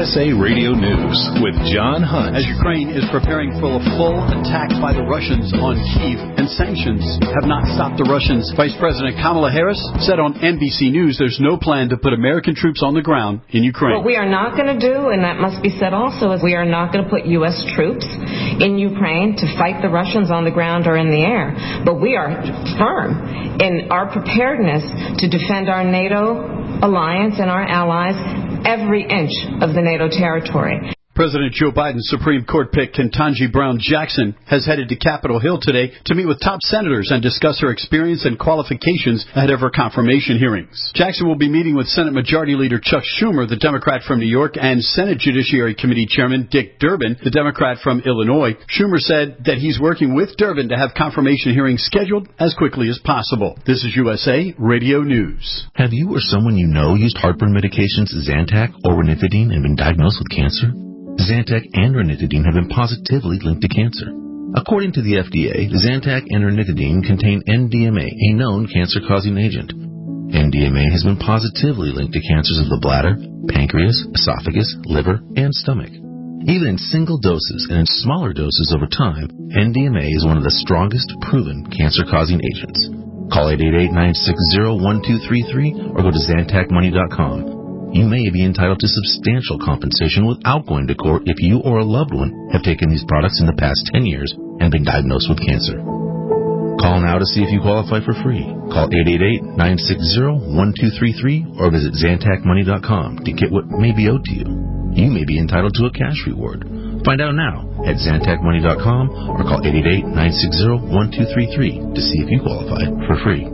USA Radio News with John Hunt. As Ukraine is preparing for a full attack by the Russians on Kyiv, and sanctions have not stopped the Russians, Vice President Kamala Harris said on NBC News there's no plan to put American troops on the ground in Ukraine. What we are not going to do, and that must be said also, is we are not going to put U.S. troops in Ukraine to fight the Russians on the ground or in the air. But we are firm in our preparedness to defend our NATO alliance and our allies every inch of the NATO territory. President Joe Biden's Supreme Court pick, Ketanji Brown Jackson, has headed to Capitol Hill today to meet with top senators and discuss her experience and qualifications ahead of her confirmation hearings. Jackson will be meeting with Senate Majority Leader Chuck Schumer, the Democrat from New York, and Senate Judiciary Committee Chairman Dick Durbin, the Democrat from Illinois. Schumer said that he's working with Durbin to have confirmation hearings scheduled as quickly as possible. This is USA Radio News. Have you or someone you know used heartburn medications Zantac or ranitidine and been diagnosed with cancer? Zantac and ranitidine have been positively linked to cancer. According to the FDA, Zantac and ranitidine contain NDMA, a known cancer-causing agent. NDMA has been positively linked to cancers of the bladder, pancreas, esophagus, liver, and stomach. Even in single doses and in smaller doses over time, NDMA is one of the strongest proven cancer-causing agents. Call 888-960-1233 or go to ZantacMoney.com. You may be entitled to substantial compensation without going to court if you or a loved one have taken these products in the past 10 years and been diagnosed with cancer. Call now to see if you qualify for free. Call 888-960-1233 or visit ZantacMoney.com to get what may be owed to you. You may be entitled to a cash reward. Find out now at ZantacMoney.com or call 888-960-1233 to see if you qualify for free.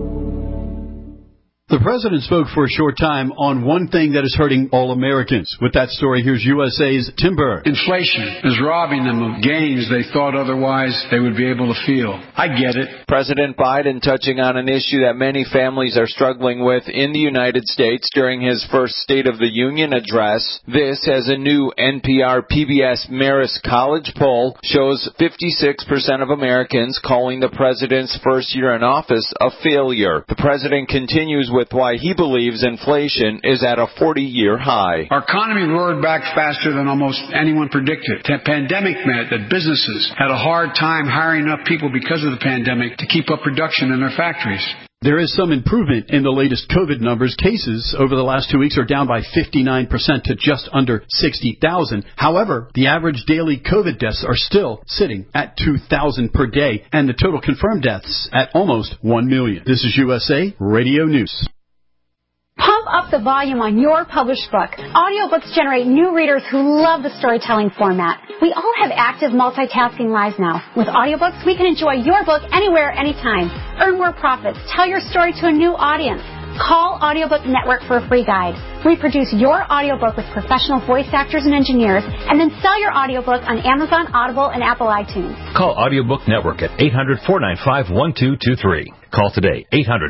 The president spoke for a short time on one thing that is hurting all Americans. With that story, here's USA's Tim Berg. Inflation is robbing them of gains they thought otherwise they would be able to feel. I get it. President Biden touching on an issue that many families are struggling with in the United States during his first State of the Union address. This, as a new NPR PBS Marist College poll shows 56% of Americans calling the president's first year in office a failure. The president continues with why he believes inflation is at a 40-year high. Our economy roared back faster than almost anyone predicted. The pandemic meant that businesses had a hard time hiring enough people because of the pandemic to keep up production in their factories. There is some improvement in the latest COVID numbers. Cases over the last 2 weeks are down by 59% to just under 60,000. However, the average daily COVID deaths are still sitting at 2,000 per day, and the total confirmed deaths at almost 1 million. This is USA Radio News. Pump up the volume on your published book. Audiobooks generate new readers who love the storytelling format. We all have active multitasking lives now. With audiobooks, we can enjoy your book anywhere, anytime. Earn more profits. Tell your story to a new audience. Call Audiobook Network for a free guide. Reproduce your audiobook with professional voice actors and engineers, and then sell your audiobook on Amazon, Audible, and Apple iTunes. Call Audiobook Network at 800-495-1223. Call today,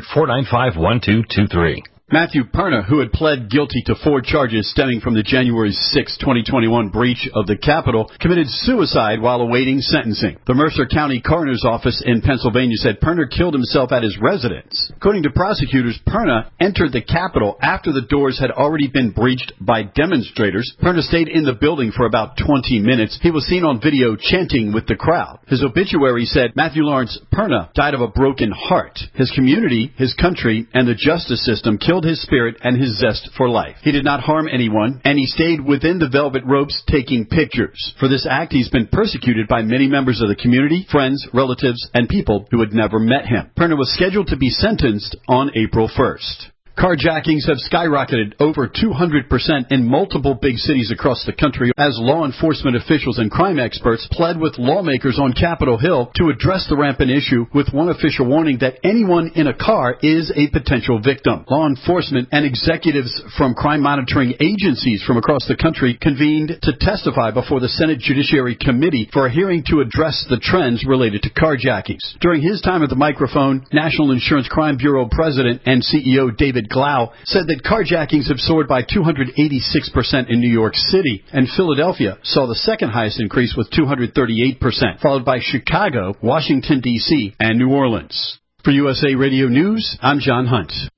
800-495-1223. Matthew Perna, who had pled guilty to 4 charges stemming from the January 6, 2021 breach of the Capitol, committed suicide while awaiting sentencing. The Mercer County Coroner's Office in Pennsylvania said Perna killed himself at his residence. According to prosecutors, Perna entered the Capitol after the doors had already been breached by demonstrators. Perna stayed in the building for about 20 minutes. He was seen on video chanting with the crowd. His obituary said Matthew Lawrence Perna died of a broken heart. His community, his country, and the justice system killed his spirit and his zest for life. He did not harm anyone, and he stayed within the velvet ropes taking pictures. For this act, he's been persecuted by many members of the community, friends, relatives, and people who had never met him. Perna was scheduled to be sentenced on April 1st. Carjackings have skyrocketed over 200% in multiple big cities across the country as law enforcement officials and crime experts pled with lawmakers on Capitol Hill to address the rampant issue, with one official warning that anyone in a car is a potential victim. Law enforcement and executives from crime monitoring agencies from across the country convened to testify before the Senate Judiciary Committee for a hearing to address the trends related to carjackings. During his time at the microphone, National Insurance Crime Bureau President and CEO David Glau said that carjackings have soared by 286% in New York City, and Philadelphia saw the second highest increase with 238%, followed by Chicago, Washington, D.C., and New Orleans. For USA Radio News, I'm John Hunt.